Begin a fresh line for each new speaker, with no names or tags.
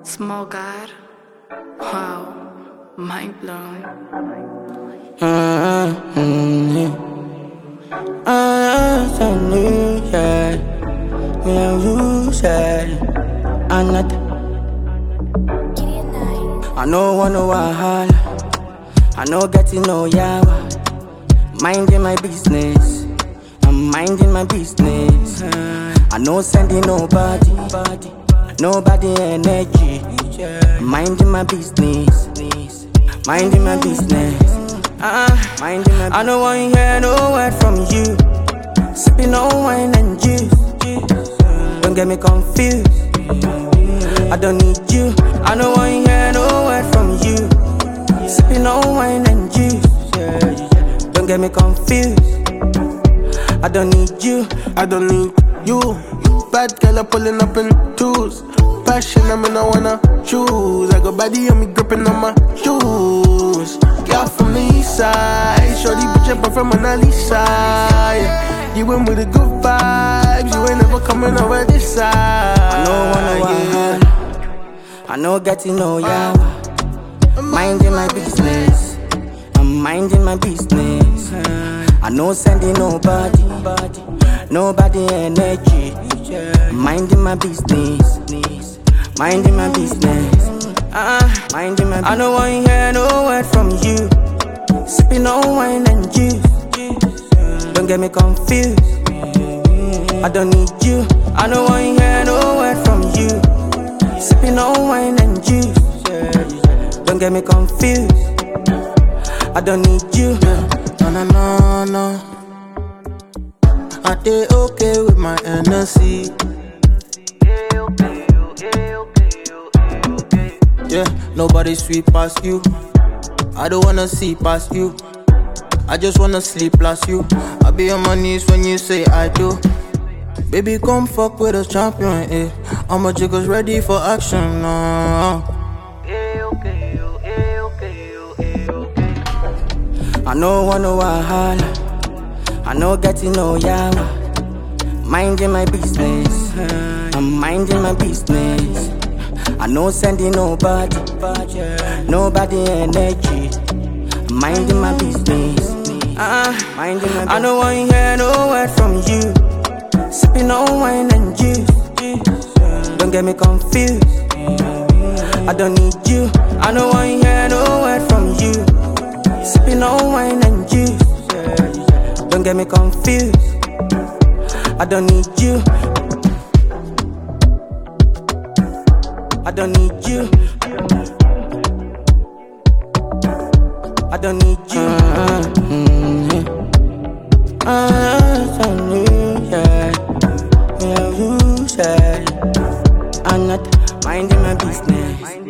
Small God. Wow. Mind blown.
I know one no wahala. I know getting no yawa. Minding my business. I'm minding my business. I know sending nobody energy. Minding my business. Minding my business. Minding my. I don't want to hear no word from you. Sipping on wine and juice. Don't get me confused. I don't need you. I don't want to hear no word from you. Sipping on wine and juice. Don't get me confused. I don't need you.
I don't need you. Bad girl are pulling up in twos. Passion, I mean, I wanna choose. I got body on me gripping on my shoes. Girl from the east side. Shorty, bitch, your boyfriend Mona Lisa. Yeah. You went with the good vibes. You ain't never coming over this side.
I know wanna I know getting no yawa. Minding my business. I'm minding my business. I know sending nobody energy. Minding my business. Minding my business. Minding my business. I don't want to hear no word from you. Sipping on wine and juice. Don't get me confused. I don't need you. I don't want to hear no word from you. Sipping on wine and juice. Don't get me confused. I don't need you.
No. I did okay with my NSC. Yeah, nobody sweet past you. I don't wanna see past you. I just wanna sleep past you. I be on my knees when you say I do. Baby, come fuck with us, champion, eh. All my jiggers ready for action,
I know one no wahala. I know getting no yawa. Minding my business. I'm minding my business. I know sending nobody energy. Minding my business. Minding my business. I don't want to hear no word from you. Sipping on wine and juice. Don't get me confused. I don't need you. I don't want to hear no word from you. Sipping on wine and juice. Don't get me confused. I don't need you. I don't need you. I don't need you. I'm not minding my business.